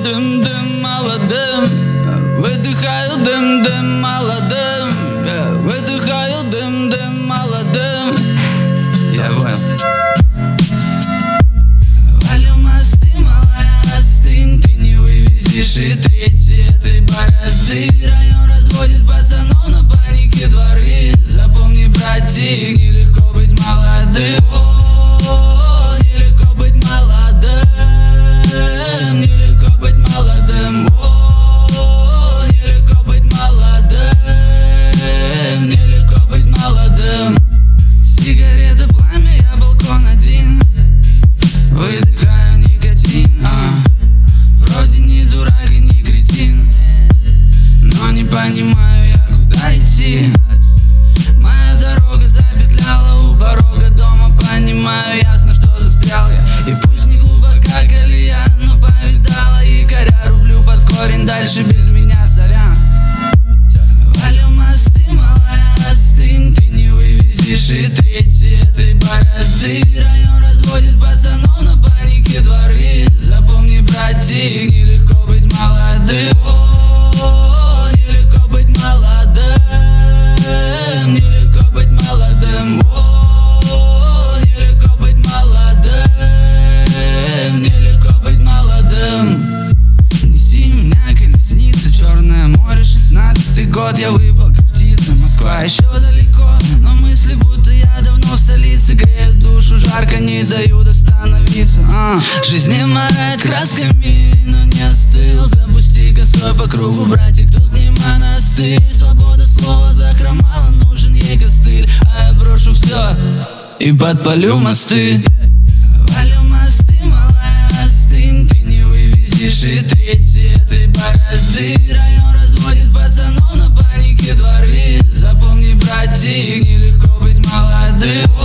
дым-дым молодым, выдыхаю дым-дым молодым, выдыхаю дым-дым молодым. Я понял. Валю мосты, малая, остынь, ты не вывезешь и треть этой борозды. Район разводит пацанов на панике дворы. Запомни, братик, нелегко быть молодым. О, нелегко быть молодым, нелегко быть молодым. О, нелегко быть молодым, нелегко быть молодым. Сигарета, пламя, я балкон один, выдыхаю никотин. Вроде не дурак и не кретин, но не понимаю я, куда идти. Моя дорога запетляла у порога дома. Понимаю ясно, что застрял я, и пусть не глубока колея, но повидала якоря. Рублю под корень, дальше без меня сорян. Валю мосты, малая, остынь, ты не вывезешь и треть этой борозды. Район разводит пацанов на панике дворы. Запомни, братик, нелегко быть молодым. О, нелегко быть молодым, нелегко быть молодым. О, нелегко быть молодым, нелегко быть молодым. Неси меня, колесница, Черное море, 16-й год. Я выпал, как птица, Москва еще далеко, но мысли, будто я давно в столице. Греют душу жарко, не дают остановиться. Жизнь не морает красками, но не остыл. Запусти косой по кругу, братик, тут не монастырь. Свобода слова захромала, нужен ей костыль. А я брошу все и подпалю мосты. Валю мосты, малая, остынь, ты не вывезешь и треть этой борозды. Район разводит пацанов на панике дворы. Запомни, братик, нелегко быть молодым.